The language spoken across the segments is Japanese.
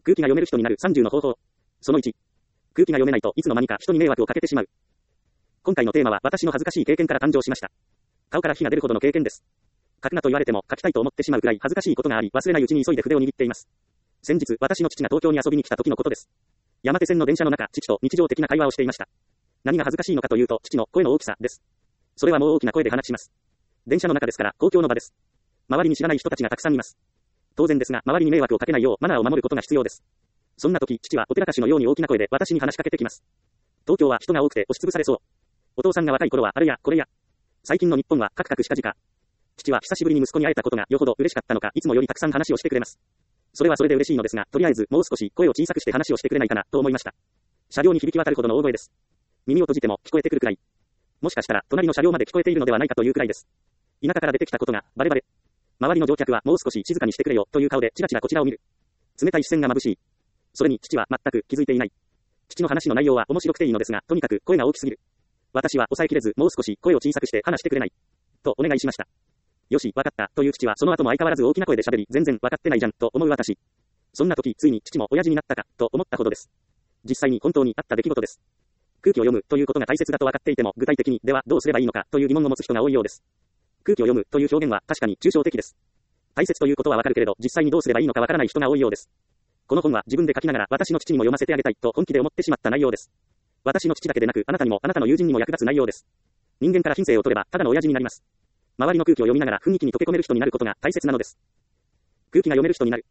空気が読める人になる30の方法。その1。空気が読めないといつの間にか人に迷惑をかけてしまう。今回のテーマは私の恥ずかしい経験から誕生しました。顔から火が出るほどの経験です。書くなと言われても書きたいと思ってしまうくらい恥ずかしいことがあり、忘れないうちに急いで筆を握っています。先日、私の父が東京に遊びに来た時のことです。山手線の電車の中、父と日常的な会話をしていました。何が恥ずかしいのかというと、父の声の大きさです。それはもう大きな声で話します。電車の中ですから公共の場です。周りに知らない人たちがたくさんいます。当然ですが、周りに迷惑をかけないようマナーを守ることが必要です。そんな時、父はお寺かしのように大きな声で私に話しかけてきます。東京は人が多くて押しつぶされそう。お父さんが若い頃はあれやこれや。最近の日本はカクカクした時か。父は久しぶりに息子に会えたことがよほど嬉しかったのか、いつもよりたくさん話をしてくれます。それはそれで嬉しいのですが、とりあえずもう少し声を小さくして話をしてくれないかなと思いました。車両に響き渡るほどの大声です。耳を閉じても聞こえてくるくらい。もしかしたら隣の車両まで聞こえているのではないかというくらいです。田舎から出てきたことがバレバレ。周りの乗客はもう少し静かにしてくれよという顔でチラチラこちらを見る。冷たい視線が眩しい。それに父は全く気づいていない。父の話の内容は面白くていいのですが、とにかく声が大きすぎる。私は抑えきれず、もう少し声を小さくして話してくれない。とお願いしました。よし、わかったという父はその後も相変わらず大きな声で喋り、全然わかってないじゃんと思う私。そんな時、ついに父も親父になったかと思ったほどです。実際に本当にあった出来事です。空気を読むということが大切だと分かっていても、具体的にではどうすればいいのかという疑問を持つ人が多いようです。空気を読むという表現は確かに抽象的です。大切ということはわかるけれど、実際にどうすればいいのかわからない人が多いようです。この本は自分で書きながら私の父にも読ませてあげたいと本気で思ってしまった内容です。私の父だけでなく、あなたにもあなたの友人にも役立つ内容です。人間から品性を取ればただの親父になります。周りの空気を読みながら雰囲気に溶け込める人になることが大切なのです。空気が読める人になる。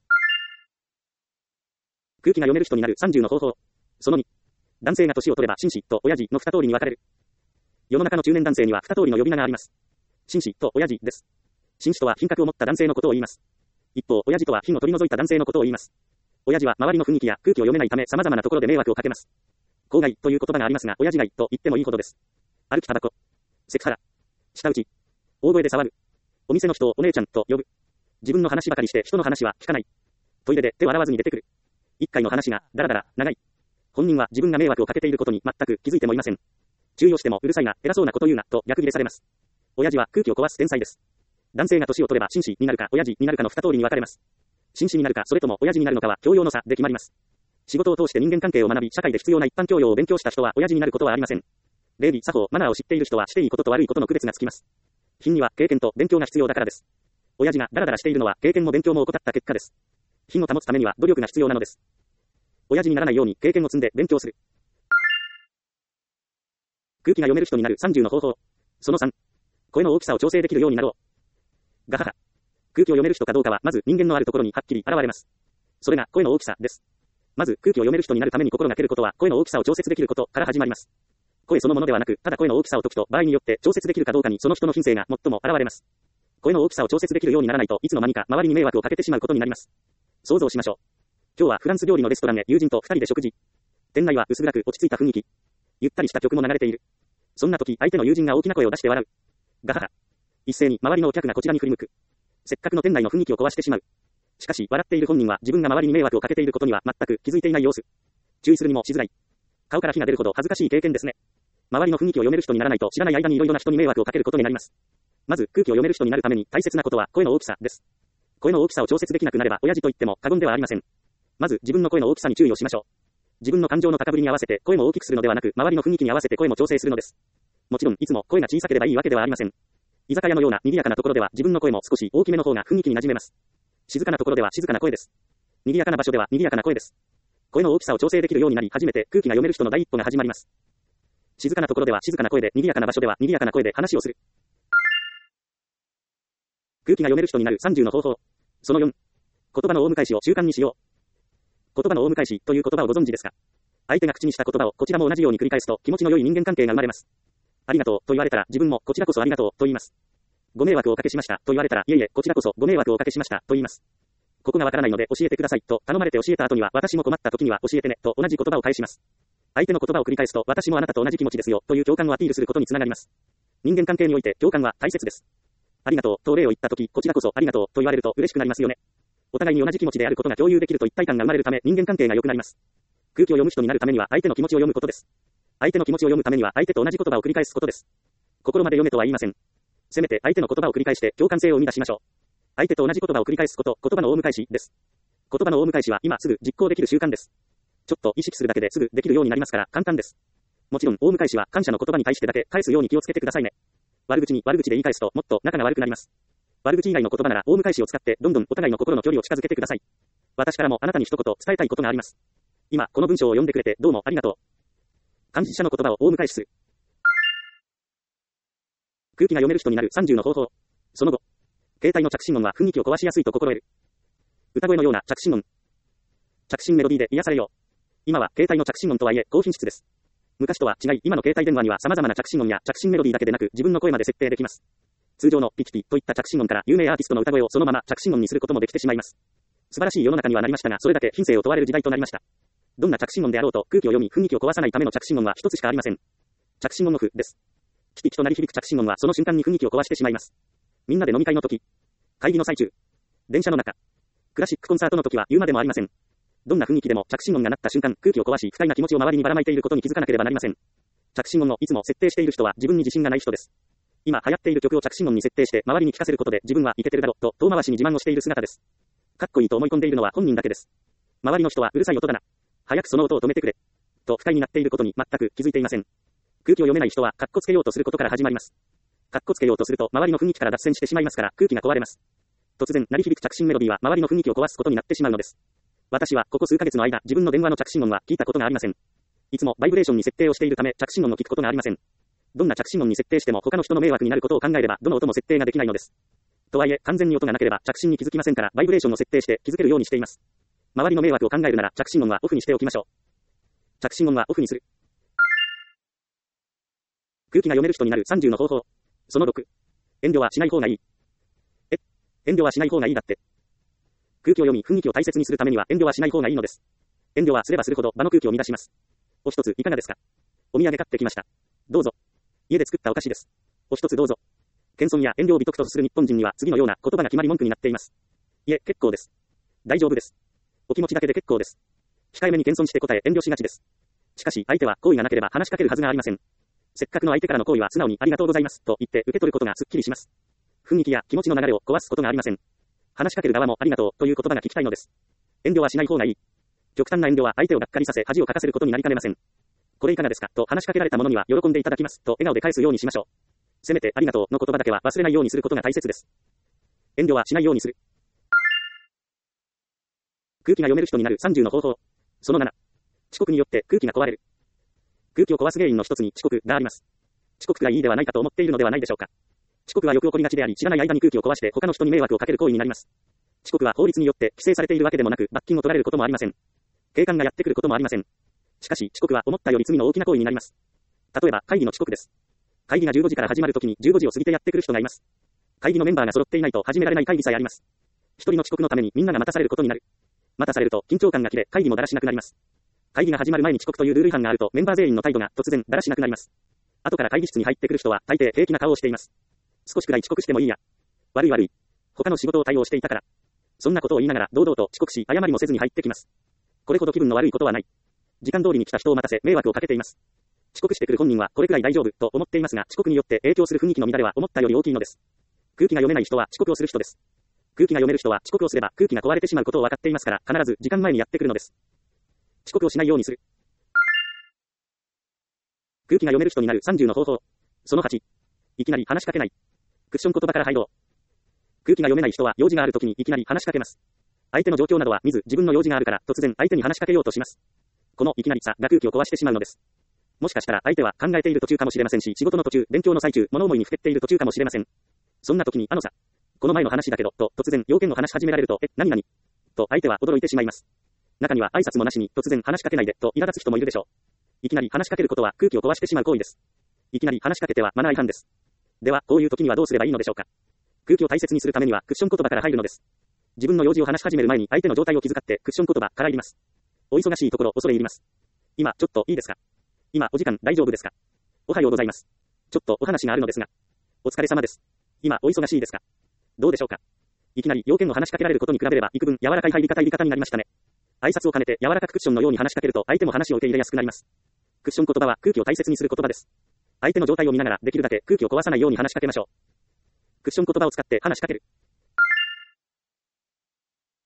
空気が読める人になる30の方法。その2。男性が年を取れば紳士と親父の2通りに分かれる。世の中の中年男性には2通りの呼び名があります。紳士と親父です。紳士とは品格を持った男性のことを言います。一方、親父とは品を取り除いた男性のことを言います。親父は周りの雰囲気や空気を読めないため様々なところで迷惑をかけます。公害という言葉がありますが、親父害と言ってもいいほどです。歩きタバコ、セクハラ、舌打ち、大声で騒ぐ、お店の人をお姉ちゃんと呼ぶ。自分の話ばかりして人の話は聞かない。トイレで手を洗わずに出てくる。一回の話がだらだら長い。本人は自分が迷惑をかけていることに全く気づいてもいません。注意をしてもうるさいな、偉そうなこと言うなと逆ギレされます。親父は空気を壊す天才です。男性が年を取れば紳士になるか親父になるかの2通りに分かれます。紳士になるかそれとも親父になるのかは教養の差で決まります。仕事を通して人間関係を学び、社会で必要な一般教養を勉強した人は親父になることはありません。礼儀、作法、マナーを知っている人はしていいことと悪いことの区別がつきます。品には経験と勉強が必要だからです。親父がダラダラしているのは経験も勉強も怠った結果です。品を保つためには努力が必要なのです。親父にならないように経験を積んで勉強する。空気が読める人になる30の方法。その3。声の大きさを調整できるようになろう。ガハハ。空気を読める人かどうかはまず人間のあるところにはっきり現れます。それが声の大きさです。まず空気を読める人になるために心がけることは声の大きさを調節できることから始まります。声そのものではなく、ただ声の大きさを時と場合によって調節できるかどうかにその人の品性が最も現れます。声の大きさを調節できるようにならないといつの間にか周りに迷惑をかけてしまうことになります。想像しましょう。今日はフランス料理のレストランで友人と2人で食事。店内は薄暗く落ち着いた雰囲気。ゆったりした曲も流れている。そんな時、相手の友人が大きな声を出して笑う。ガハハ。一斉に周りのお客がこちらに振り向く。せっかくの店内の雰囲気を壊してしまう。しかし、笑っている本人は自分が周りに迷惑をかけていることには全く気づいていない様子。注意するにもしづらい。顔から火が出るほど恥ずかしい経験ですね。周りの雰囲気を読める人にならないと知らない間にいろいろな人に迷惑をかけることになります。まず、空気を読める人になるために大切なことは声の大きさです。声の大きさを調節できなくなれば親父と言っても過言ではありません。まず自分の声の大きさに注意をしましょう。自分の感情の高ぶりに合わせて声も大きくするのではなく、周りの雰囲気に合わせて声も調整するのです。もちろん、いつも声が小さければいいわけではありません。居酒屋のような賑やかなところでは自分の声も少し大きめの方が雰囲気に馴染めます。静かなところでは静かな声です。賑やかな場所では賑やかな声です。声の大きさを調整できるようになり初めて空気が読める人の第一歩が始まります。静かなところでは静かな声で、賑やかな場所では賑やかな声で話をする。空気が読める人になる30の方法。その4。言葉の大昔を習慣にしよう。言葉の大昔という言葉をご存知ですか？相手が口にした言葉をこちらも同じように繰り返すと気持ちの良い人間関係が生まれます。ありがとうと言われたら自分もこちらこそありがとうと言います。ご迷惑をおかけしましたと言われたらいえいえこちらこそご迷惑をおかけしましたと言います。ここがわからないので教えてくださいと頼まれて教えた後には私も困った時には教えてねと同じ言葉を返します。相手の言葉を繰り返すと私もあなたと同じ気持ちですよという共感をアピールすることにつながります。人間関係において共感は大切です。ありがとうと礼を言った時こちらこそありがとうと言われると嬉しくなりますよね。お互いに同じ気持ちであることが共有できると一体感が生まれるため人間関係が良くなります。空気を読む人になるためには相手の気持ちを読むことです。相手の気持ちを読むためには相手と同じ言葉を繰り返すことです。心まで読めとは言いません。せめて相手の言葉を繰り返して共感性を生み出しましょう。相手と同じ言葉を繰り返すこと、言葉の大昔です。 葉の大昔は今すぐ実行できる習慣です。ちょっと意識するだけですぐできるようになりますから簡単です。もちろん大昔は感謝の言葉に対してだけ返すように気をつけてくださいね。悪口に悪口で言い返すともっと仲が悪くなります。悪口以外の言葉なら大昔を使ってどんどんお互いの心の距離を近づけてください。私からもあなたに一言伝えたいことがあります。今この文章を読んでくれてどうもありがとう。感謝の言葉を大昔する。空気が読める人になる30の方法。その後、携帯の着信音は雰囲気を壊しやすいと心得る。歌声のような着信音。着信メロディーで癒されよう。今は携帯の着信音とはいえ高品質です。昔とは違い今の携帯電話には様々な着信音や着信メロディーだけでなく自分の声まで設定できます。通常のピキピといった着信音から有名アーティストの歌声をそのまま着信音にすることもできてしまいます。素晴らしい世の中にはなりましたがそれだけ品性を問われる時代となりました。どんな着信音であろうと空気を読み雰囲気を壊さないための着信音は一つしかありません。着信音オフです。キキキと鳴り響く着信音はその瞬間に雰囲気を壊してしまいます。みんなで飲み会の時、会議の最中、電車の中、クラシックコンサートの時は言うまでもありません。どんな雰囲気でも着信音が鳴った瞬間、空気を壊し不快な気持ちを周りにばらまいていることに気づかなければなりません。着信音をいつも設定している人は自分に自信がない人です。今流行っている曲を着信音に設定して周りに聞かせることで自分はイケてるだろと遠回しに自慢をしている姿です。かっこいいと思い込んでいるのは本人だけです。周りの人はうるさい音だな。早くその音を止めてくれ。と不快になっていることに全く気づいていません。空気を読めない人はかっこつけようとすることから始まります。かっこつけようとすると周りの雰囲気から脱線してしまいますから空気が壊れます。突然鳴り響く着信メロディーは周りの雰囲気を壊すことになってしまうのです。私はここ数ヶ月の間自分の電話の着信音は聞いたことがありません。いつもバイブレーションに設定をしているため着信音を聞くことがありません。どんな着信音に設定しても他の人の迷惑になることを考えればどの音も設定ができないのです。とはいえ完全に音がなければ着信に気づきませんからバイブレーションを設定して気づけるようにしています。周りの迷惑を考えるなら着信音はオフにしておきましょう。着信音はオフにする。空気が読める人になる30の方法。その6。遠慮はしない方がいい。遠慮はしない方がいいだって。空気を読み雰囲気を大切にするためには遠慮はしない方がいいのです。遠慮はすればするほど場の空気を乱します。お一ついかがですか。お土産買ってきました。どうぞ。家で作ったお菓子です。お一つどうぞ。謙遜や遠慮を美徳とする日本人には次のような言葉が決まり文句になっています。いえ、結構です。大丈夫です。お気持ちだけで結構です。控えめに謙遜して答え遠慮しがちです。しかし相手は好意がなければ話しかけるはずがありません。せっかくの相手からの好意は素直にありがとうございますと言って受け取ることがすっきりします。雰囲気や気持ちの流れを壊すことがありません。話しかける側もありがとうという言葉が聞きたいのです。遠慮はしない方がいい。極端な遠慮は相手をがっかりさせ恥をかかせることになりかねません。これいかがですかと話しかけられた者には喜んでいただきますと笑顔で返すようにしましょう。せめてありがとうの言葉だけは忘れないようにすることが大切です。遠慮はしないようにする。空気が読める人になる30の方法。その7。遅刻によって空気が壊れる。空気を壊す原因の一つに遅刻があります。遅刻がいいではないかと思っているのではないでしょうか。遅刻はよく起こりがちであり知らない間に空気を壊して他の人に迷惑をかける行為になります。遅刻は法律によって規制されているわけでもなく罰金を取られることもありません。警官がやってくることもありません。しかし遅刻は思ったより罪の大きな行為になります。例えば会議の遅刻です。会議が15時から始まるときに15時を過ぎてやってくる人がいます。会議のメンバーが揃っていないと始められない会議さえあります。一人の遅刻のためにみんなが待たされることになる。待たされると緊張感が切れ会議もだらしなくなります。会議が始まる前に遅刻というルール違反があるとメンバー全員の態度が突然だらしなくなります。後から会議室に入ってくる人は大抵平気な顔をしています。少しくらい遅刻してもいいや。悪い悪い。他の仕事を対応していたから。そんなことを言いながら堂々と遅刻し謝りもせずに入ってきます。これほど気分の悪いことはない。時間通りに来た人を待たせ迷惑をかけています。遅刻してくる本人はこれくらい大丈夫と思っていますが遅刻によって影響する雰囲気の乱れは思ったより大きいのです。空気が読めない人は遅刻をする人です。空気が読める人は遅刻をすれば空気が壊れてしまうことを分かっていますから必ず時間前にやってくるのです。遅刻をしないようにする。空気が読める人になる30の方法。その8。いきなり話しかけない。クッション言葉から入ろう。空気が読めない人は用事があるときにいきなり話しかけます。相手の状況などは見ず自分の用事があるから突然相手に話しかけようとします。このいきなりさが空気を壊してしまうのです。もしかしたら相手は考えている途中かもしれませんし仕事の途中、勉強の最中、物思いにふけっている途中かもしれません。そんな時にさ、この前の話だけどと突然要件を話し始められると何々と相手は驚いてしまいます。中には挨拶もなしに突然話しかけないでと苛立つ人もいるでしょう。いきなり話しかけることは空気を壊してしまう行為です。いきなり話しかけてはマナー違反です。ではこういう時にはどうすればいいのでしょうか。空気を大切にするためにはクッション言葉から入るのです。自分の用事を話し始める前に相手の状態を気遣ってクッション言葉から入ります。お忙しいところ恐れ入ります。今ちょっといいですか。今お時間大丈夫ですか。おはようございます。ちょっとお話があるのですが。お疲れ様です。今お忙しいですか。どうでしょうか。いきなり要件を話しかけられることに比べれば幾分柔らかい入り方になりましたね。挨拶を兼ねて柔らかくクッションのように話しかけると相手も話を受け入れやすくなります。クッション言葉は空気を大切にする言葉です。相手の状態を見ながらできるだけ空気を壊さないように話しかけましょう。クッション言葉を使って話しかける。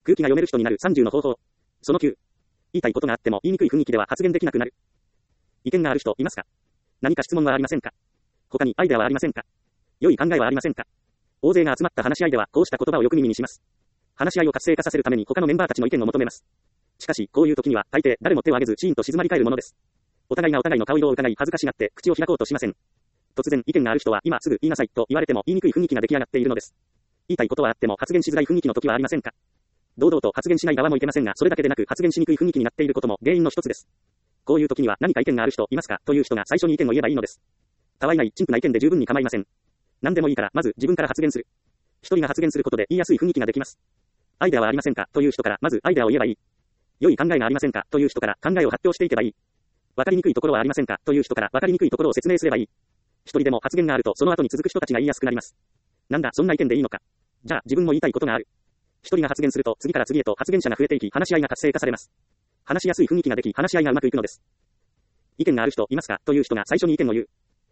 空気が読める人になる30の方法。その9。言いたいことがあっても言いにくい雰囲気では発言できなくなる。意見がある人いますか？何か質問はありませんか？他にアイデアはありませんか？良い考えはありませんか？大勢が集まった話し合いではこうした言葉をよく耳にします。話し合いを活性化させるために他のメンバーたちの意見を求めます。しかし、こういう時には大抵誰も手を挙げずシーンと静まり返るものです。お互いがお互いの顔色を伺い恥ずかしがって口を開こうとしません。突然意見がある人は今すぐ言いなさいと言われても言いにくい雰囲気が出来上がっているのです。言いたいことはあっても発言しづらい雰囲気の時はありませんか？堂々と発言しない側もいけませんが、それだけでなく発言しにくい雰囲気になっていることも原因の一つです。こういう時には何か意見がある人いますかという人が最初に意見を言えばいいのです。たわいない陳腐な意見で十分に構いません。何でもいいからまず自分から発言する。一人が発言することで言いやすい雰囲気ができます。アイデアはありませんかという人からまずアイデアを言えばいい。良い考えがありませんかという人から考えを発表していけばいい。わかりにくいところはありませんかという人からわかりにくいところを説明すればいい。一人でも発言があるとその後に続く人たちが言いやすくなります。なんだそんな意見でいいのか。じゃあ自分も言いたいことがある。一人が発言すると次から次へと発言者が増えていき話し合いが活性化されます。話しやすい雰囲気ができ話し合いがうまくいくのです。意見がある人いますかという人が最初に意見を言う。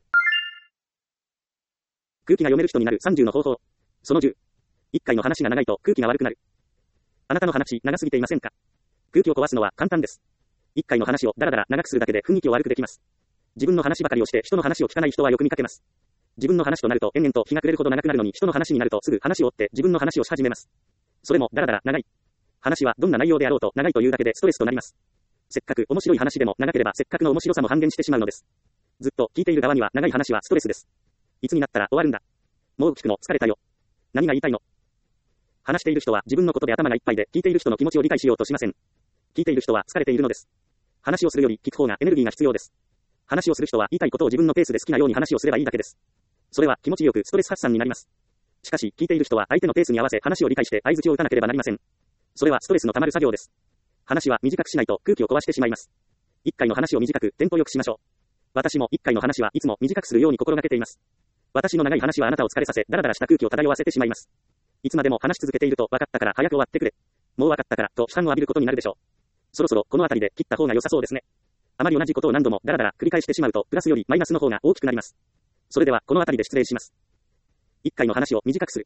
空気が読める人になる30の方法。その10。一回の話が長いと空気が悪くなる。あなたの話長すぎていませんか？空気を壊すのは簡単です。一回の話をだらだら長くするだけで雰囲気を悪くできます。自分の話ばかりをして人の話を聞かない人はよく見かけます。自分の話となると延々と日が暮れるほど長くなるのに人の話になるとすぐ話を追って自分の話をし始めます。それもだらだら長い。話はどんな内容であろうと長いというだけでストレスとなります。せっかく面白い話でも長ければせっかくの面白さも半減してしまうのです。ずっと聞いている側には長い話はストレスです。いつになったら終わるんだ。もう聞くの疲れたよ。何が言いたいの？話している人は自分のことで頭がいっぱいで聞いている人の気持ちを理解しようとしません。聞いている人は疲れているのです。話をするより聞く方がエネルギーが必要です。話をする人は言いたいことを自分のペースで好きなように話をすればいいだけです。それは気持ちよくストレス発散になります。しかし聞いている人は相手のペースに合わせ話を理解して相槌を打たなければなりません。それはストレスの溜まる作業です。話は短くしないと空気を壊してしまいます。一回の話を短くテンポよくしましょう。私も一回の話はいつも短くするように心がけています。私の長い話はあなたを疲れさせ、だらだらした空気を漂わせてしまいます。いつまでも話し続けていると分かったから早く終わってくれ。もう分かったからと批判を浴びることになるでしょう。そろそろこのあたりで切った方が良さそうですね。あまり同じことを何度もだらだら繰り返してしまうとプラスよりマイナスの方が大きくなります。それではこのあたりで失礼します。一回の話を短くする。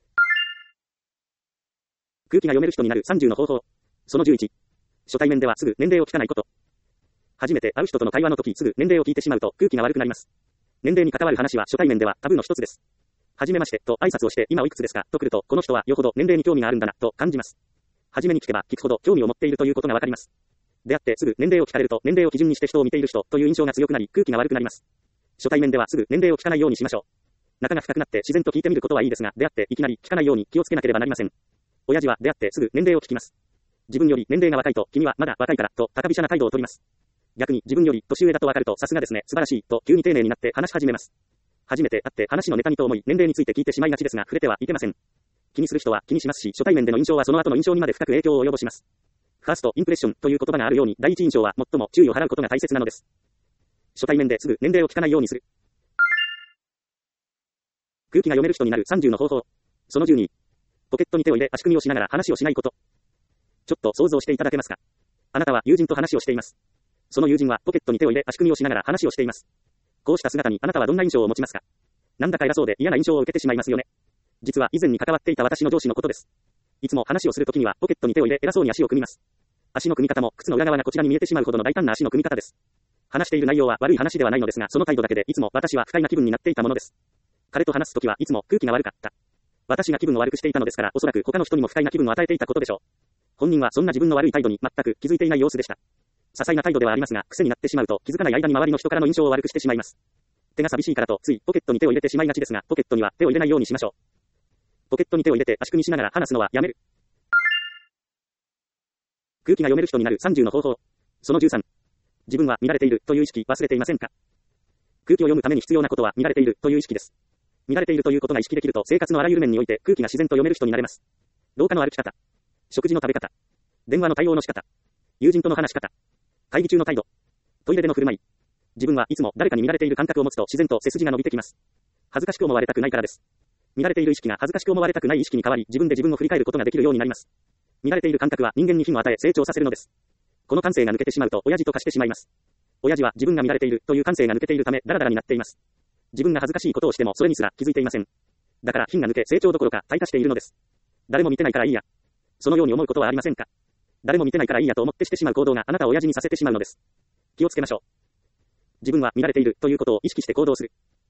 空気が読める人になる30の方法。その11。初対面ではすぐ年齢を聞かないこと。初めて会う人との会話の時すぐ年齢を聞いてしまうと空気が悪くなります。年齢に関わる話は初対面ではタブーの一つです。はじめましてと挨拶をして今おいくつですかと来るとこの人はよほど年齢に興味があるんだなと感じます。はじめに聞けば聞くほど興味を持っているということがわかります。出会ってすぐ年齢を聞かれると年齢を基準にして人を見ている人という印象が強くなり空気が悪くなります。初対面ではすぐ年齢を聞かないようにしましょう。仲が深くなって自然と聞いてみることはいいですが出会っていきなり聞かないように気をつけなければなりません。親父は出会ってすぐ年齢を聞きます。自分より年齢が若いと君はまだ若いからと高飛車な態度を取ります。逆に自分より年上だとわかるとさすがですね素晴らしいと急に丁寧になって話し始めます。初めて会って話のネタにと思い年齢について聞いてしまいがちですが触れてはいけません。気にする人は気にしますし初対面での印象はその後の印象にまで深く影響を及ぼします。ファーストインプレッションという言葉があるように第一印象は最も注意を払うことが大切なのです。初対面ですぐ年齢を聞かないようにする。空気が読める人になる30の方法。その12。ポケットに手を入れ足組みをしながら話をしないこと。ちょっと想像していただけますか？あなたは友人と話をしています。その友人はポケットに手を入れ足組みをしながら話をしています。こうした姿にあなたはどんな印象を持ちますか？なんだか偉そうで嫌な印象を受けてしまいますよね。実は以前に関わっていた私の上司のことです。いつも話をするときにはポケットに手を入れ偉そうに足を組みます。足の組み方も靴の裏側がこちらに見えてしまうほどの大胆な足の組み方です。話している内容は悪い話ではないのですが、その態度だけでいつも私は不快な気分になっていたものです。彼と話すときはいつも空気が悪かった。私が気分を悪くしていたのですから、おそらく他の人にも不快な気分を与えていたことでしょう。本人はそんな自分の悪い態度に全く気づいていない様子でした。些細な態度ではありますが、癖になってしまうと気づかない間に周りの人からの印象を悪くしてしまいます。手が寂しいからとついポケットに手を入れてしまいがちですが、ポケットには手を入れないようにしましょう。ポケットに手を入れて足組みしながら話すのはやめる。空気が読める人になる30の方法。その13。自分は見られているという意識忘れていませんか？空気を読むために必要なことは見られているという意識です。見られているということが意識できると生活のあらゆる面において空気が自然と読める人になれます。廊下の歩き方、食事の食べ方、電話の対応の仕方、友人との話し方、会議中の態度、トイレでの振る舞い。自分はいつも誰かに見られている感覚を持つと自然と背筋が伸びてきます。恥ずかしく思われたくないからです。見られている意識が恥ずかしく思われたくない意識に変わり、自分で自分を振り返ることができるようになります。見られている感覚は人間に火を与え成長させるのです。この感性が抜けてしまうと親父と化してしまいます。親父は自分が見られているという感性が抜けているためダラダラになっています。自分が恥ずかしいことをしてもそれにすら気づいていません。だから品が抜け成長どころか退化しているのです。誰も見てないからいいや。 そのように思うことはありませんか？誰も見てないからいいやと思ってしてしまう行動があなたを親父にさせてしまうのです。気をつけましょう。自分は見られているということを意識して行動する。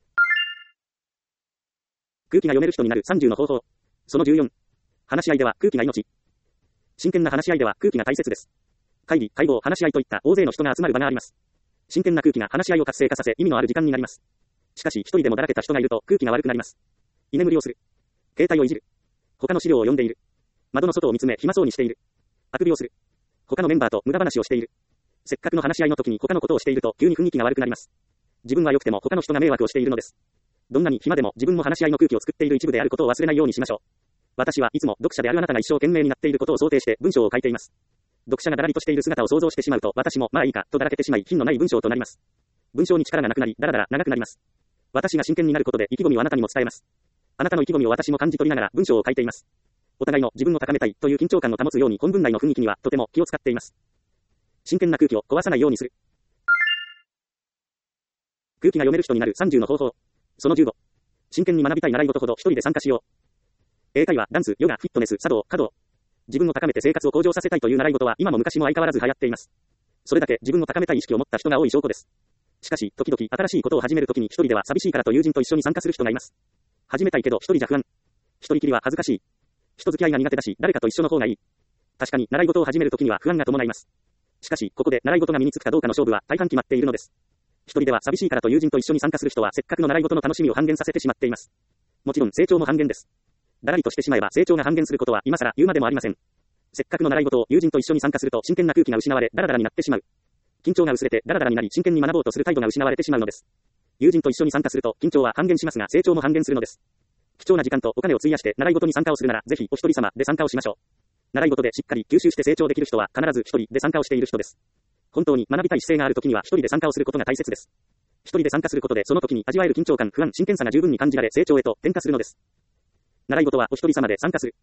空気が読める人になる30の方法。その14。話し合いでは空気が命。真剣な話し合いでは空気が大切です。会議、会合、話し合いといった大勢の人が集まる場があります。真剣な空気が話し合いを活性化させ意味のある時間になります。しかし一人でもだらけた人がいると空気が悪くなります。居眠りをする。携帯をいじる。他の資料を読んでいる。窓の外を見つめ暇そうにしている。あくびをする。他のメンバーと無駄話をしている。せっかくの話し合いの時に他のことをしていると急に雰囲気が悪くなります。自分は良くても他の人が迷惑をしているのです。どんなに暇でも自分も話し合いの空気を作っている一部であることを忘れないようにしましょう。私はいつも読者であるあなたが一生懸命になっていることを想定して文章を書いています。読者がだらりとしている姿を想像してしまうと私もまあいいかとだらけてしまい品のない文章となります。文章に力がなくなりだらだら長くなります。私が真剣になることで意気込みをあなたにも伝えます。あなたの意気込みを私も感じ取りながら文章を書いています。お互いの自分を高めたいという緊張感を保つように本文内の雰囲気にはとても気を使っています。真剣な空気を壊さないようにする。空気が読める人になる30の方法。その15。真剣に学びたい習い事ほど一人で参加しよう。英会話、ダンス、ヨガ、フィットネス、茶道、華道。自分を高めて生活を向上させたいという習い事は今も昔も相変わらず流行っています。それだけ自分を高めたい意識を持った人が多い証拠です。しかし、時々新しいことを始めるときに一人では寂しいからと友人と一緒に参加する人がいます。始めたいけど一人じゃ不安。一人きりは恥ずかしい。人付き合いが苦手だし、誰かと一緒の方がいい。確かに習い事を始めるときには不安が伴います。しかし、ここで習い事が身につくかどうかの勝負は大半決まっているのです。一人では寂しいからと友人と一緒に参加する人はせっかくの習い事の楽しみを半減させてしまっています。もちろん成長も半減です。だらりとしてしまえば成長が半減することは今更言うまでもありません。せっかくの習い事を友人と一緒に参加すると真剣な空気が失われ、だらだらになってしまう。緊張が薄れてだらだらになり真剣に学ぼうとする態度が失われてしまうのです。友人と一緒に参加すると緊張は半減しますが成長も半減するのです。貴重な時間とお金を費やして習い事に参加をするならぜひお一人様で参加をしましょう。習い事でしっかり吸収して成長できる人は必ず一人で参加をしている人です。本当に学びたい姿勢があるときには一人で参加をすることが大切です。一人で参加することでその時に味わえる緊張感、不安、真剣さが十分に感じられ成長へと転化するのです。習い事はお一人様で参加する。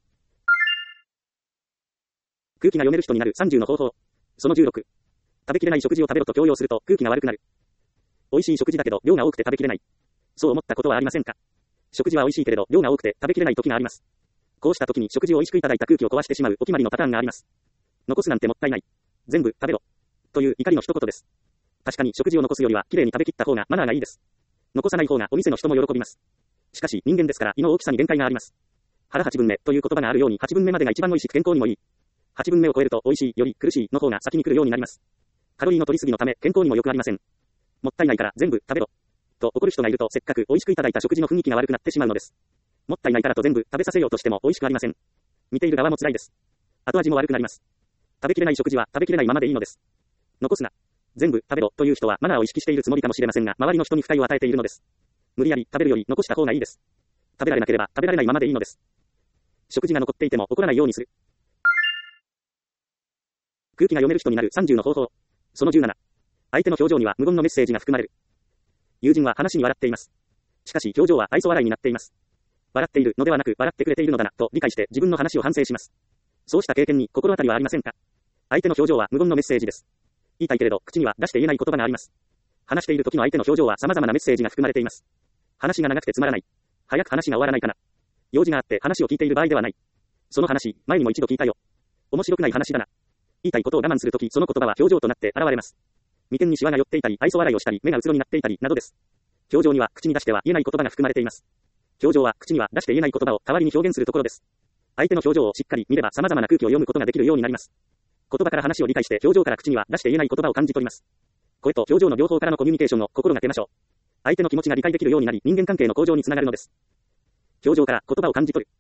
空気が読める人になる30の方法。その16。食べきれない食事を食べろと強要すると空気が悪くなる。美味しい食事だけど量が多くて食べきれない。そう思ったことはありませんか？食事は美味しいけれど量が多くて食べきれない時があります。こうした時に食事を美味しくいただいた空気を壊してしまうお決まりのパターンがあります。残すなんてもったいない。全部食べろ。という怒りの一言です。確かに食事を残すよりはきれいに食べきった方がマナーがいいです。残さない方がお店の人も喜びます。しかし人間ですから胃の大きさに限界があります。腹8分目という言葉があるように8分目までが一番美味しく健康にもいい。8分目を超えると美味しいより苦しいの方が先に来るようになります。カロリーの取りすぎのため健康にも良くありません。もったいないから全部食べろ。と怒る人がいるとせっかく美味しくいただいた食事の雰囲気が悪くなってしまうのです。もったいないからと全部食べさせようとしても美味しくありません。見ている側も辛いです。後味も悪くなります。食べきれない食事は食べきれないままでいいのです。残すな。全部食べろという人はマナーを意識しているつもりかもしれませんが、周りの人に不快を与えているのです。無理やり食べるより残した方がいいです。食べられなければ食べられないままでいいのです。食事が残っていても怒らないようにする。空気が読める人になる30の方法。その17。相手の表情には無言のメッセージが含まれる。友人は話に笑っています。しかし表情は愛想笑いになっています。笑っているのではなく笑ってくれているのだなと理解して自分の話を反省します。そうした経験に心当たりはありませんか？相手の表情は無言のメッセージです。言いたいけれど口には出して言えない言葉があります。話している時の相手の表情は様々なメッセージが含まれています。話が長くてつまらない。早く話が終わらないかな。用事があって話を聞いている場合ではない。その話、前にも一度聞いたよ。面白くない話だな。言いたいことを我慢するとき、その言葉は表情となって現れます。眉間にシワが寄っていたり、愛想笑いをしたり、目がうつろになっていたり、などです。表情には口に出しては言えない言葉が含まれています。表情は口には出して言えない言葉を代わりに表現するところです。相手の表情をしっかり見れば様々な空気を読むことができるようになります。言葉から話を理解して表情から口には出して言えない言葉を感じ取ります。声と表情の両方からのコミュニケーションを心がけましょう。相手の気持ちが理解できるようになり、人間関係の向上につながるのです。表情から言葉を感じ取る。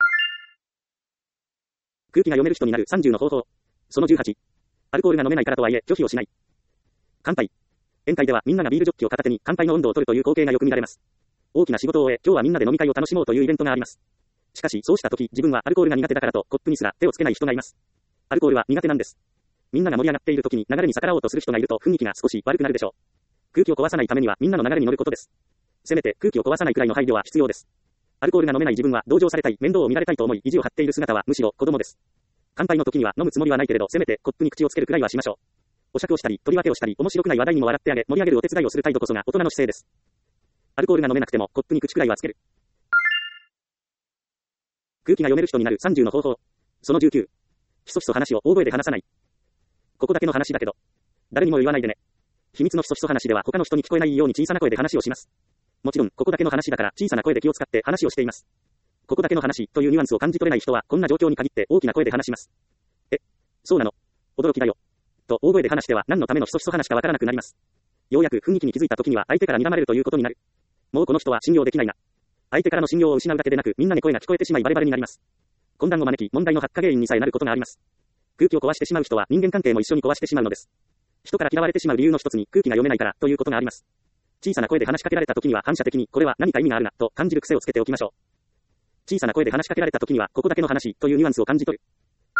空気が読める人になる30の方法。その18。アルコールが飲めないからとはいえ拒否をしない。乾杯。宴会ではみんながビールジョッキを片手に乾杯の温度を取るという光景がよく見られます。大きな仕事を終え、今日はみんなで飲み会を楽しもうというイベントがあります。しかしそうした時、自分はアルコールが苦手だからとコップにすら手をつけない人がいます。アルコールは苦手なんです。みんなが盛り上がっている時に流れに逆らおうとする人がいると雰囲気が少し悪くなるでしょう。空気を壊さないためにはみんなの流れに乗ることです。せめて空気を壊さないくらいの配慮は必要です。アルコールが飲めない自分は同情されたい、面倒を見られたいと思い意地を張っている姿はむしろ子供です。乾杯の時には飲むつもりはないけれど、せめてコップに口をつけるくらいはしましょう。お酌をしたり、取り分けをしたり、面白くない話題にも笑ってあげ、盛り上げるお手伝いをする態度こそが大人の姿勢です。アルコールが飲めなくてもコップに口くらいはつける。空気が読める人になる30の方法。 その19。ひそひそ話を大声で話さない。ここだけの話だけど、誰にも言わないでね。秘密のひそひそ話では他の人に聞こえないように小さな声で話をします。もちろん、ここだけの話だから小さな声で気を使って話をしています。ここだけの話というニュアンスを感じ取れない人はこんな状況に限って大きな声で話します。そうなの。驚きだよ。と大声で話しては何のためのひそひそ話かわからなくなります。ようやく雰囲気に気づいた時には相手から睨まれるということになる。もうこの人は信用できないな。相手からの信用を失うだけでなくみんなに声が聞こえてしまいバレバレになります。混乱を招き問題の発火原因にさえなることがあります。空気を壊してしまう人は人間関係も一緒に壊してしまうのです。人から嫌われてしまう理由の一つに空気が読めないからということがあります。小さな声で話しかけられた時には反射的にこれは何か意味があるなと感じる癖をつけておきましょう。小さな声で話しかけられた時にはここだけの話というニュアンスを感じ取る。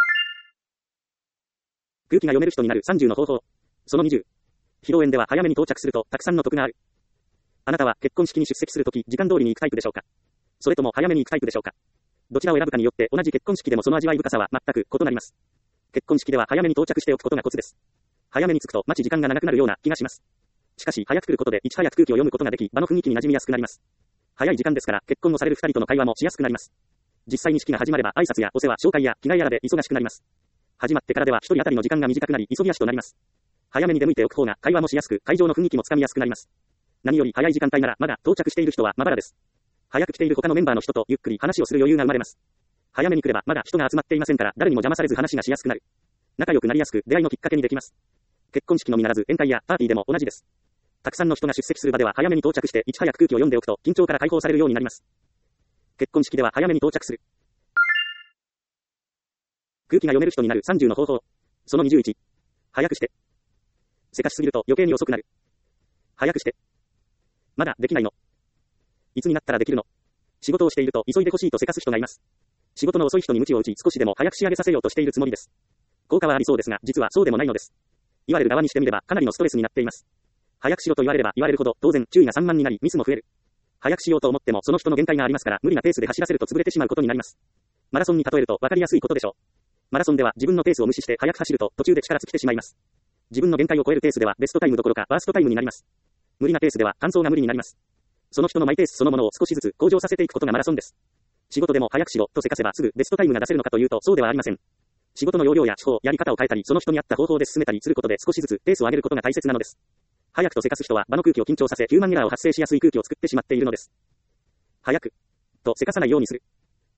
空気が読める人になる30の方法。その20。披露宴では早めに到着するとたくさんの得がある。あなたは結婚式に出席するとき時間通りに行くタイプでしょうか。それとも早めに行くタイプでしょうか。どちらを選ぶかによって同じ結婚式でもその味わい深さは全く異なります。結婚式では早めに到着しておくことがコツです。早めに着くと待ち時間が長くなるような気がします。しかし早く来ることでいち早く空気を読むことができ場の雰囲気に馴染みやすくなります。早い時間ですから結婚をされる2人との会話もしやすくなります。実際に式が始まれば挨拶やお世話、紹介や着替えやらで忙しくなります。始まってからでは1人当たりの時間が短くなり急ぎ足となります。早めに出向いておく方が会話もしやすく会場の雰囲気もつかみやすくなります。何より早い時間帯ならまだ到着している人はまばらです。早く来ている他のメンバーの人とゆっくり話をする余裕が生まれます。早めに来ればまだ人が集まっていませんから誰にも邪魔されず話がしやすくなる。仲良くなりやすく出会いのきっかけにできます。結婚式のみならず宴会やパーティーでも同じです。たくさんの人が出席する場では早めに到着していち早く空気を読んでおくと緊張から解放されるようになります。結婚式では早めに到着する。空気が読める人になる30の方法。その21。早くして。せかしすぎると余計に遅くなる。早くして。まだできないの。いつになったらできるの。仕事をしていると急いでほしいとせかす人がいます。仕事の遅い人に鞭を打ち少しでも早く仕上げさせようとしているつもりです。効果はありそうですが実はそうでもないのです。言われる側にしてみればかなりのストレスになっています。早くしろと言われれば言われるほど当然注意が散漫になりミスも増える。早くしようと思ってもその人の限界がありますから無理なペースで走らせると潰れてしまうことになります。マラソンに例えると分かりやすいことでしょう。マラソンでは自分のペースを無視して早く走ると途中で力尽きてしまいます。自分の限界を超えるペースではベストタイムどころかワーストタイムになります。無理なペースでは完走が無理になります。その人のマイペースそのものを少しずつ向上させていくことがマラソンです。仕事でも早くしろとせかせばすぐベストタイムが出せるのかというとそうではありません。仕事の要領や手法、やり方を変えたりその人に合った方法で進めたりすることで少しずつペースを上げることが大切なのです。早くとせかす人は場の空気を緊張させヒューマンエラーを発生しやすい空気を作ってしまっているのです。早くとせかさないようにする。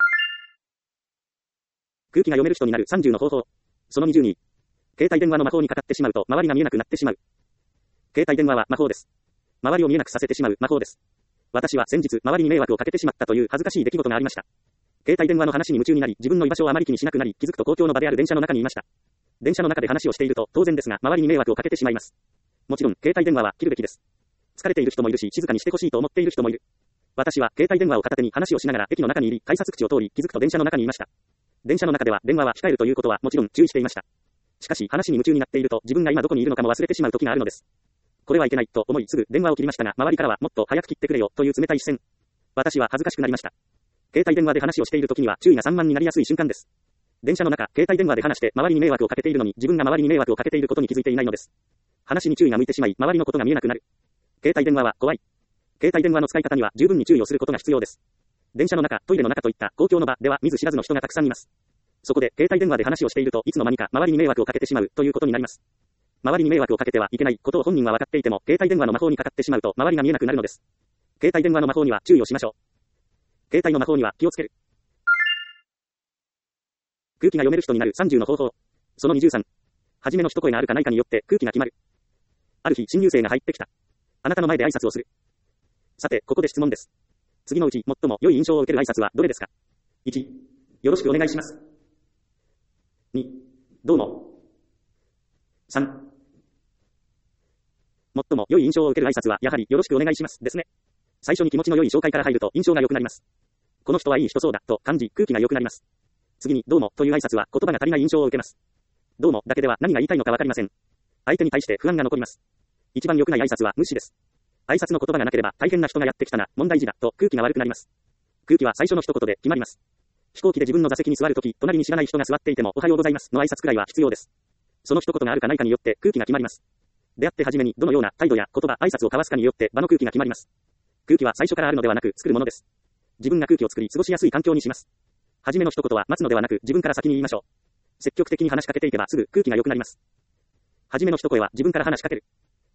空気が読める人になる30の方法。その20に、携帯電話の魔法にかかってしまうと周りが見えなくなってしまう。携帯電話は魔法です。周りを見えなくさせてしまう魔法です。私は先日周りに迷惑をかけてしまったという恥ずかしい出来事がありました。携帯電話の話に夢中になり自分の居場所をあまり気にしなくなり気づくと公共の場である電車の中にいました。電車の中で話をしていると当然ですが周りに迷惑をかけてしまいます。もちろん携帯電話は切るべきです。疲れている人もいるし静かにしてほしいと思っている人もいる。私は携帯電話を片手に話をしながら駅の中に入り改札口を通り気づくと電車の中にいました。電車の中では電話は控えるということはもちろん注意していました。しかし話に夢中になっていると自分が今どこにいるのかも忘れてしまう時があるのです。これはいけないと思いすぐ電話を切りましたが周りからはもっと早く切ってくれよという冷たい視線。私は恥ずかしくなりました。携帯電話で話をしている時には注意が散漫になりやすい瞬間です。電車の中、携帯電話で話して周りに迷惑をかけているのに自分が周りに迷惑をかけていることに気づいていないのです。話に注意が向いてしまい周りのことが見えなくなる。携帯電話は怖い。携帯電話の使い方には十分に注意をすることが必要です。電車の中、トイレの中といった公共の場では見ず知らずの人がたくさんいます。そこで携帯電話で話をしているといつの間にか周りに迷惑をかけてしまうということになります。周りに迷惑をかけてはいけないことを本人は分かっていても携帯電話の魔法にかかってしまうと周りが見えなくなるのです。携帯電話の魔法には注意をしましょう。携帯の魔法には気をつける。空気が読める人になる30の方法。その23。はじめの一声があるかないかによって空気が決まる。ある日新入生が入ってきた。あなたの前で挨拶をする。さて、ここで質問です。次のうち最も良い印象を受ける挨拶はどれですか？ 1、よろしくお願いします。2、どうも。3、最も良い印象を受ける挨拶はやはりよろしくお願いしますですね。最初に気持ちの良い紹介から入ると印象が良くなります。この人はいい人そうだと感じ空気が良くなります。次にどうもという挨拶は言葉が足りない印象を受けます。どうもだけでは何が言いたいのかわかりません。相手に対して不安が残ります。一番良くない挨拶は無視です。挨拶の言葉がなければ大変な人がやってきたな、問題児だと空気が悪くなります。空気は最初の一言で決まります。飛行機で自分の座席に座るとき、隣に知らない人が座っていてもおはようございますの挨拶くらいは必要です。その一言があるかないかによって空気が決まります。出会って初めにどのような態度や言葉、挨拶を交わすかによって場の空気が決まります。空気は最初からあるのではなく作るものです。自分が空気を作り過ごしやすい環境にします。 はじめの一言は待つのではなく自分から先に言いましょう。積極的に話しかけていけばすぐ空気が良くなります。はじめの一声は自分から話しかける。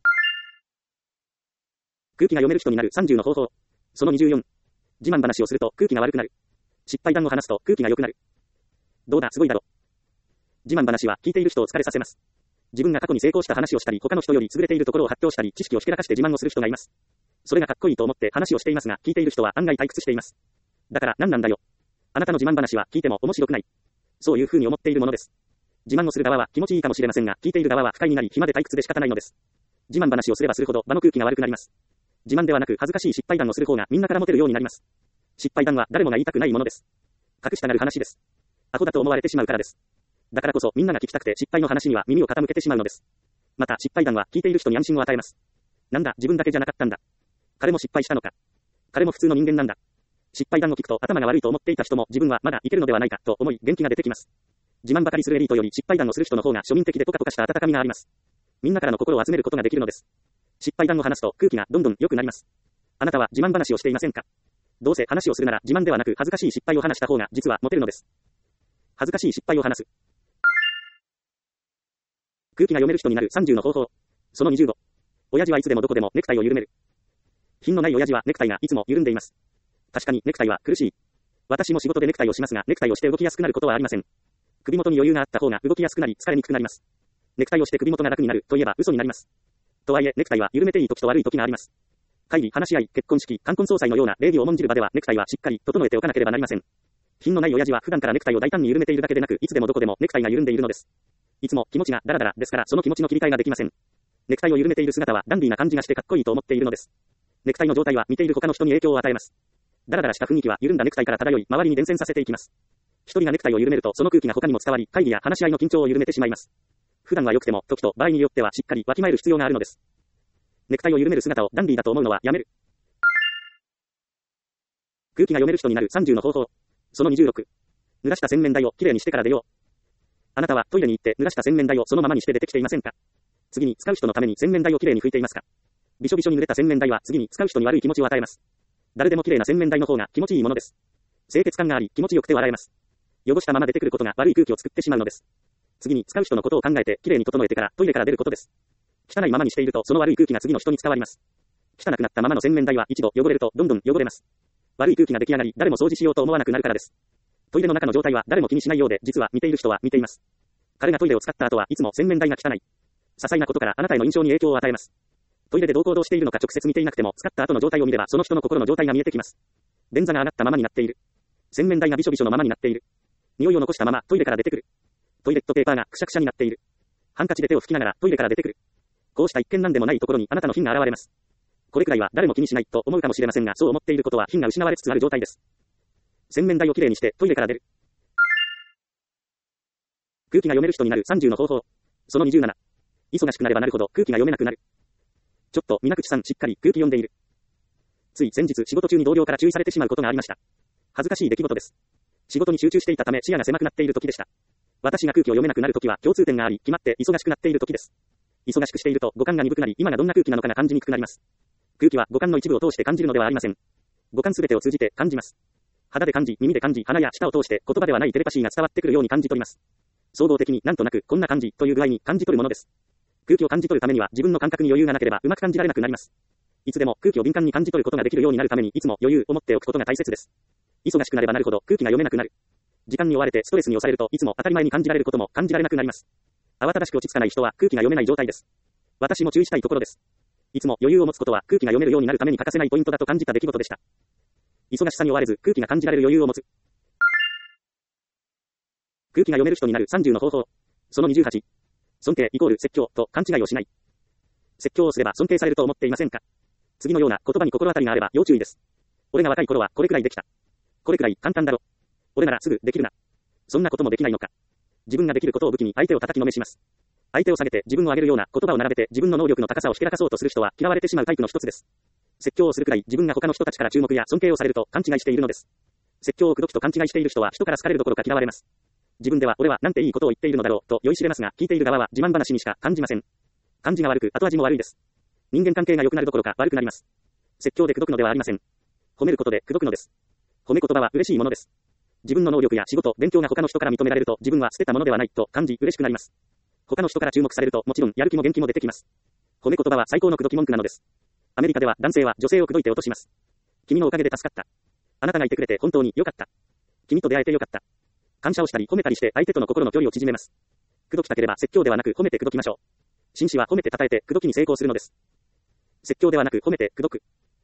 空気が読める人になる30の方法。その24。自慢話をすると空気が悪くなる。失敗談を話すと空気が良くなる。どうだ、すごいだろ。自慢話は聞いている人を疲れさせます。自分が過去に成功した話をしたり、他の人より優れているところを発表したり、知識をひけらかして自慢をする人がいます。それがかっこいいと思って話をしていますが、聞いている人は案外退屈しています。だから何なんだよ。あなたの自慢話は聞いても面白くない。そういう風に思っているものです。自慢をする側は気持ちいいかもしれませんが、聞いている側は不快になり、暇で退屈で仕方ないのです。自慢話をすればするほど場の空気が悪くなります。自慢ではなく恥ずかしい失敗談をする方がみんなからモテるようになります。失敗談は誰もが言いたくないものです。隠したがる話です。アホだと思われてしまうからです。だからこそみんなが聞きたくて失敗の話には耳を傾けてしまうのです。また失敗談は聞いている人に安心を与えます。なんだ、自分だけじゃなかったんだ。彼も失敗したのか。彼も普通の人間なんだ。失敗談を聞くと頭が悪いと思っていた人も自分はまだいけるのではないかと思い元気が出てきます。自慢ばかりするエリートより失敗談をする人の方が庶民的でポカポカした温かみがあります。みんなからの心を集めることができるのです。失敗談を話すと空気がどんどん良くなります。あなたは自慢話をしていませんか？どうせ話をするなら自慢ではなく恥ずかしい失敗を話した方が実はモテるのです。恥ずかしい失敗を話す。空気が読める人になる30の方法。その25。親父はいつでもどこでもネクタイを緩める。品のない親父はネクタイがいつも緩んでいます。確かにネクタイは苦しい。私も仕事でネクタイをしますが、ネクタイをして動きやすくなることはありません。首元に余裕があった方が動きやすくなり疲れにくくなります。ネクタイをして首元が楽になるといえば嘘になります。とはいえネクタイは緩めていい時と悪い時があります。会議、話し合い、結婚式、冠婚葬祭のような礼儀を重んじる場ではネクタイはしっかり整えておかなければなりません。品のない親父は普段からネクタイを大胆に緩めているだけでなく、いつでもどこでもネクタイが緩んでいるのです。いつも気持ちがダラダラですから、その気持ちの切り替えができません。ネクタイを緩めている姿はダンディーな感じがしてかっこいいと思っているのです。ネクタイの状態は見ている他の人に影響を与えます。ダラダラした雰囲気は緩んだネクタイから漂い、周りに伝染させていきます。一人がネクタイを緩めると、その空気が他にも伝わり、会議や話し合いの緊張を緩めてしまいます。普段は良くても、時と場合によってはしっかりわきまえる必要があるのです。ネクタイを緩める姿をダンディーだと思うのはやめる。空気が読める人になる30の方法。その26。濡らした洗面台をきれいにしてから出よう。あなたはトイレに行って濡らした洗面台をそのままにして出てきていませんか？次に使う人のために洗面台をきれいに拭いていますか？びしょびしょに濡れた洗面台は次に使う人に悪い気持ちを与えます。誰でもきれいな洗面台の方が気持ちいいものです。清潔感があり気持ちよくて笑えます。汚したまま出てくることが悪い空気を作ってしまうのです。次に使う人のことを考えてきれいに整えてからトイレから出ることです。汚いままにしているとその悪い空気が次の人に伝わります。汚くなったままの洗面台は一度汚れるとどんどん汚れます。悪い空気が出来上がり誰も掃除しようと思わなくなるからです。トイレの中の状態は誰も気にしないようで実は見ている人は見ています。彼がトイレを使った後はいつも洗面台が汚い。些細なことからあなたへの印象に影響を与えます。トイレでどう行動しているのか直接見ていなくても使った後の状態を見ればその人の心の状態が見えてきます。便座が上がったままになっている。洗面台がびしょびしょのままになっている。匂いを残したままトイレから出てくる。トイレットペーパーがくしゃくしゃになっている。ハンカチで手を拭きながらトイレから出てくる。こうした一見なんでもないところにあなたの品が現れます。これくらいは誰も気にしないと思うかもしれませんが、そう思っていることは品が失われつつある状態です。洗面台をきれいにしてトイレから出る。空気が読める人になる30の方法。その27。忙しくなればなるほど空気が読めなくなる。ちょっと皆口さんしっかり空気読んでいる。つい先日仕事中に同僚から注意されてしまうことがありました。恥ずかしい出来事です。仕事に集中していたため視野が狭くなっている時でした。私が空気を読めなくなる時は共通点があり決まって忙しくなっている時です。忙しくしていると五感が鈍くなり今がどんな空気なのかが感じにくくなります。空気は五感の一部を通して感じるのではありません。五感すべてを通じて感じます。肌で感じ、耳で感じ、鼻や舌を通して言葉ではないテレパシーが伝わってくるように感じ取ります。総合的になんとなくこんな感じという具合に感じ取るものです。空気を感じ取るためには自分の感覚に余裕がなければうまく感じられなくなります。いつでも空気を敏感に感じ取ることができるようになるためにいつも余裕を持っておくことが大切です。忙しくなればなるほど空気が読めなくなる。時間に追われてストレスに押されるといつも当たり前に感じられることも感じられなくなります。慌ただしく落ち着かない人は空気が読めない状態です。私も注意したいところです。いつも余裕を持つことは空気が読めるようになるために欠かせないポイントだと感じた出来事でした。忙しさに追われず空気が感じられる余裕を持つ。空気が読める人になる30の方法。その28。尊敬イコール説教と勘違いをしない。説教をすれば尊敬されると思っていませんか？次のような言葉に心当たりがあれば要注意です。俺が若い頃はこれくらいできた。これくらい簡単だろ。俺ならすぐできるな。そんなこともできないのか。自分ができることを武器に相手を叩きのめします。相手を下げて自分を上げるような言葉を並べて自分の能力の高さをひけらかそうとする人は嫌われてしまうタイプの一つです。説教をするくらい自分が他の人たちから注目や尊敬をされると勘違いしているのです。説教を口説きと勘違いしている人は人から好かれるどころか嫌われます。自分では俺はなんていいことを言っているのだろうと酔いしれますが、聞いている側は自慢話にしか感じません。感じが悪く後味も悪いです。人間関係が良くなるどころか悪くなります。説教で口説くのではありません。褒めることで口説くのです。褒め言葉は嬉しいものです。 自分の能力や仕事、勉強が他の人から認められると自分は捨てたものではないと感じ嬉しくなります。他の人から注目されるともちろんやる気も元気も出てきます。褒め言葉は最高の口説き文句なのです。アメリカでは男性は女性を口説いて落とします。君のおかげで助かった。あなたがいてくれて本当に良かった。君と出会えて良かった。感謝をしたり褒めたりして相手との心の距離を縮めます。口説きたければ説教ではなく褒めて口説きましょう。紳士は褒めて称えて口説きに成功するのです。説教ではなく褒めて口説く。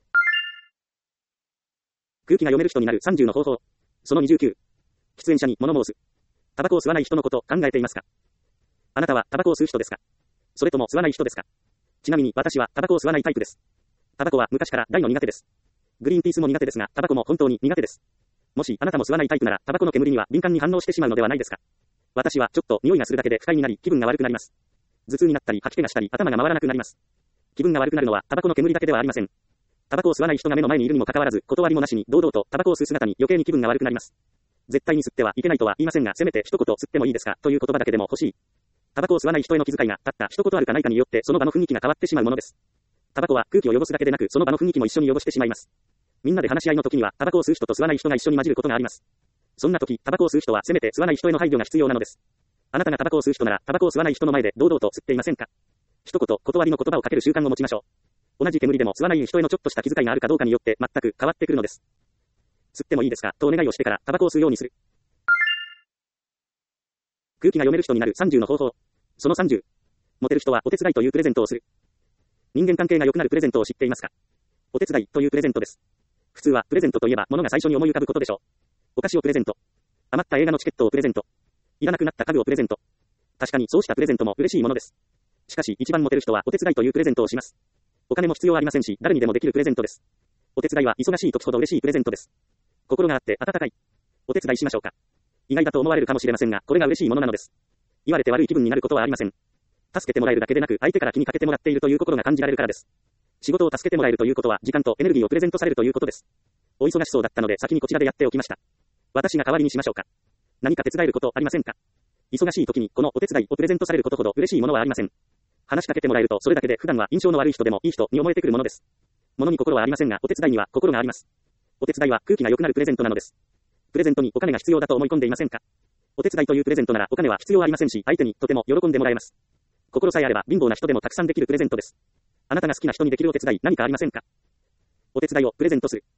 空気が読める人になる30の方法。その29。喫煙者に物申す。タバコを吸わない人のこと考えていますか？あなたはタバコを吸う人ですか？それとも吸わない人ですか？ちなみに私はタバコを吸わないタイプです。タバコは昔から大の苦手です。グリーンピースも苦手ですが、タバコも本当に苦手です。もしあなたも吸わないタイプなら、タバコの煙には敏感に反応してしまうのではないですか？私はちょっと匂いがするだけで不快になり、気分が悪くなります。頭痛になったり、吐き気がしたり、頭が回らなくなります。気分が悪くなるのはタバコの煙だけではありません。タバコを吸わない人が目の前にいるにもかかわらず、断りもなしに堂々とタバコを吸う姿に余計に気分が悪くなります。絶対に吸ってはいけないとは言いませんが、せめて一言吸ってもいいですかという言葉だけでも欲しい。タバコを吸わない人への気遣いがたった一言あるかないかによってその場の雰囲気が変わってしまうものです。タバコは空気を汚すだけでなく、その場の雰囲気も一緒に汚してしまいます。みんなで話し合いの時にはタバコを吸う人と吸わない人が一緒に混じることがあります。そんな時、タバコを吸う人はせめて吸わない人への配慮が必要なのです。あなたがタバコを吸う人なら、タバコを吸わない人の前で堂々と吸っていませんか？一言断りの言葉をかける習慣を持ちましょう。同じ煙でも吸わない人へのちょっとした気遣いがあるかどうかによって全く変わってくるのです。吸ってもいいですかとお願いをしてからタバコを吸うようにする。空気が読める人になる30の方法。その30。モテる人はお手伝いというプレゼントをする。人間関係が良くなるプレゼントを知っていますか？お手伝いというプレゼントです。普通はプレゼントといえば物が最初に思い浮かぶことでしょう。お菓子をプレゼント。余った映画のチケットをプレゼント。いらなくなった家具をプレゼント。確かにそうしたプレゼントも嬉しいものです。しかし一番モテる人はお手伝いというプレゼントをします。お金も必要ありませんし、誰にでもできるプレゼントです。お手伝いは忙しい時ほど嬉しいプレゼントです。心があって温かい。お手伝いしましょうか。意外だと思われるかもしれませんが、これが嬉しいものなのです。言われて悪い気分になることはありません。助けてもらえるだけでなく、相手から気にかけてもらっているという心が感じられるからです。仕事を助けてもらえるということは、時間とエネルギーをプレゼントされるということです。お忙しそうだったので先にこちらでやっておきました。私が代わりにしましょうか。何か手伝えることありませんか？忙しい時にこのお手伝いをプレゼントされることほど嬉しいものはありません。話しかけてもらえるとそれだけで普段は印象の悪い人でもいい人に思えてくるものです。物に心はありませんが、お手伝いには心があります。お手伝いは空気が良くなるプレゼントなのです。プレゼントにお金が必要だと思い込んでいませんか？お手伝いというプレゼントならお金は必要ありませんし、相手にとても喜んでもらえます。心さえあれば貧乏な人でもたくさんできるプレゼントです。あなたが好きな人にできるお手伝い何かありませんか？お手伝いをプレゼントする。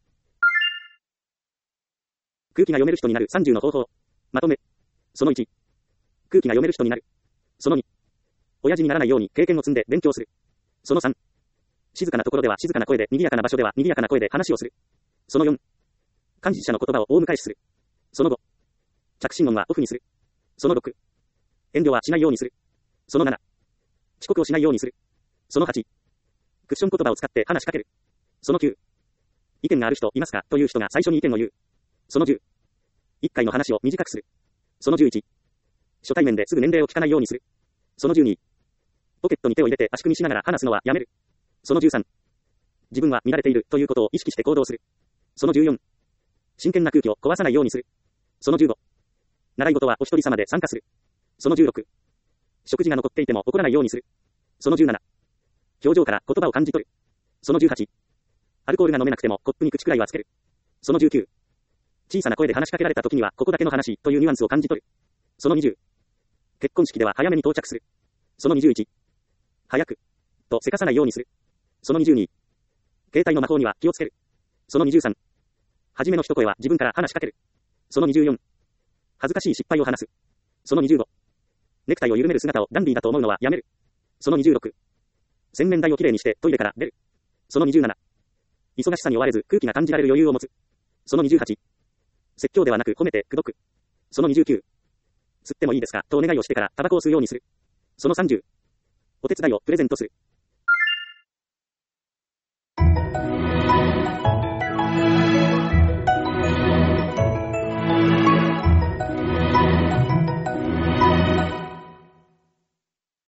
空気が読める人になる30の方法。まとめ。その1。空気が読める人になる。その2。親父にならないように経験を積んで勉強する。その3。静かなところでは静かな声で、賑やかな場所では賑やかな声で話をする。その4。幹事者の言葉を大迎えしする。その5。着信音はオフにする。その6。遠慮はしないようにする。その7。遅刻をしないようにする。その8。クッション言葉を使って話しかける。その9。意見がある人いますかという人が最初に意見を言う。その10。一回の話を短くする。その11。初対面ですぐ年齢を聞かないようにする。その12。ポケットに手を入れて足組みしながら話すのはやめる。その13。自分は見られているということを意識して行動する。その14。真剣な空気を壊さないようにする。その15。習い事はお一人様で参加する。その16。食事が残っていても怒らないようにする。その17。表情から言葉を感じ取る。その18。アルコールが飲めなくてもコップに口くらいはつける。その19。小さな声で話しかけられた時にはここだけの話というニュアンスを感じ取る。その20。結婚式では早めに到着する。その21。早く。とせかさないようにする。その22。携帯の魔法には気をつける。その23。初めの一声は自分から話しかける。その24。恥ずかしい失敗を話す。その25。ネクタイを緩める姿をダンディーだと思うのはやめる。その26。洗面台をきれいにしてトイレから出る。その27。忙しさに追われず空気が感じられる余裕を持つ。その28。説教ではなく褒めて口説く。その29。吸ってもいいですかとお願いをしてからタバコを吸うようにする。その30。お手伝いをプレゼントする。